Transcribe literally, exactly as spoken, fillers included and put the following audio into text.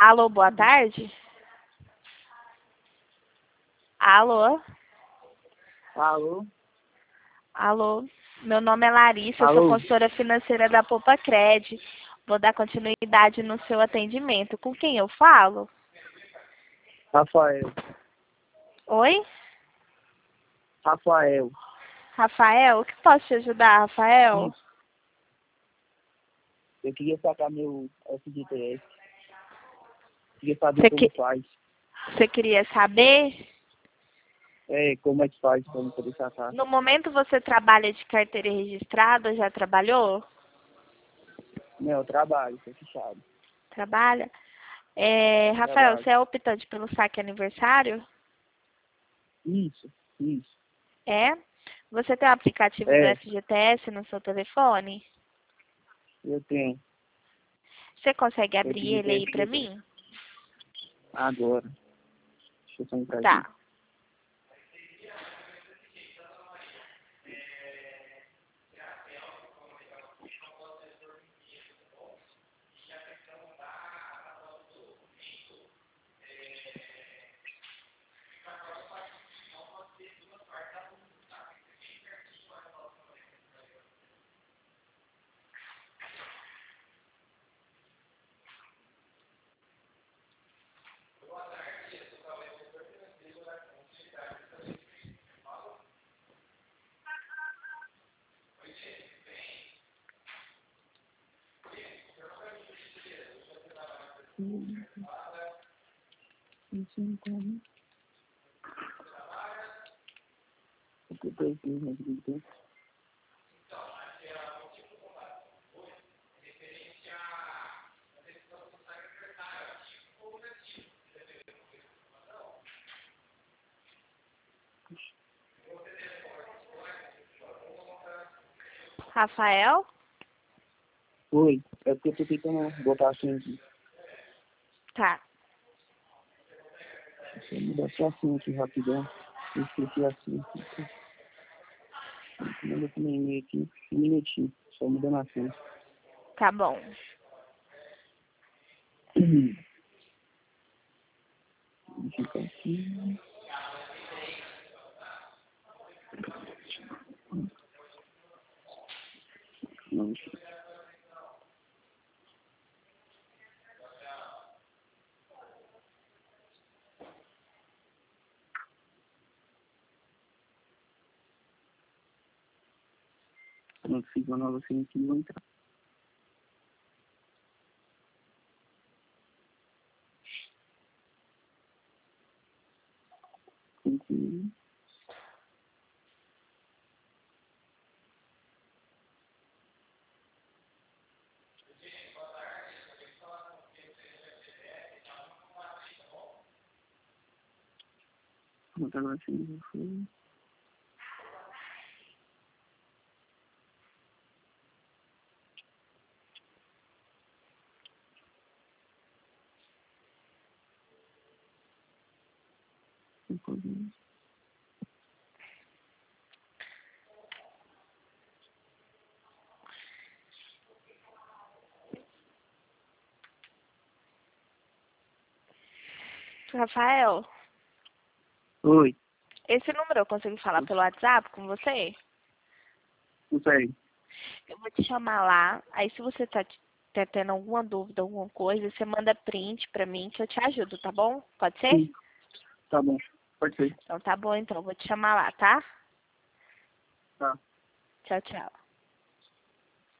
Alô, boa tarde? Alô? Alô? Alô? Meu nome é Larissa, eu sou Alô? consultora financeira da Poupa Cred. Vou dar continuidade no seu atendimento. Com quem eu falo? Rafael. Oi? Rafael. Rafael? O que posso te ajudar, Rafael? Isso. Eu queria sacar meu F G T S. Queria saber Você como que... faz. Você queria saber? É, como é que faz pra eu poder sacar. No momento você trabalha de carteira registrada, já trabalhou? Não, eu trabalho, tô fechado. Trabalha? É, Rafael, Trabalho. você é optante pelo saque aniversário? Isso, isso. É? Você tem o aplicativo do É, F G T S no seu telefone? eu tenho. Você consegue Eu abrir queria ele ter aí F pra G T S. mim? Agora. Deixa eu só entrar aqui. Tá. Hum, isso então. O que eu tô aqui, né, que tem? Rafael? Oi, é porque eu tô tentando botar assim aqui. Tá. Deixa eu mudar só assim aqui rapidão. Eu esqueci assim. Manda aqui no e-mail aqui. Um minutinho. Só mudando a senha. Tá bom. Fica aqui. Não, não fica uma nova senha aqui, vou entrar. Continue. Vou botar agora a senha já foi. Rafael, Oi, esse número eu consigo falar pelo WhatsApp com você? não sei. Eu vou te chamar lá. Aí se você tá, tá tendo alguma dúvida, alguma coisa, você manda print pra mim que eu te ajudo, tá bom? Pode ser? Sim, tá bom. Pode ser. Então tá bom, então. Eu vou te chamar lá, tá? Tá. Tchau, tchau.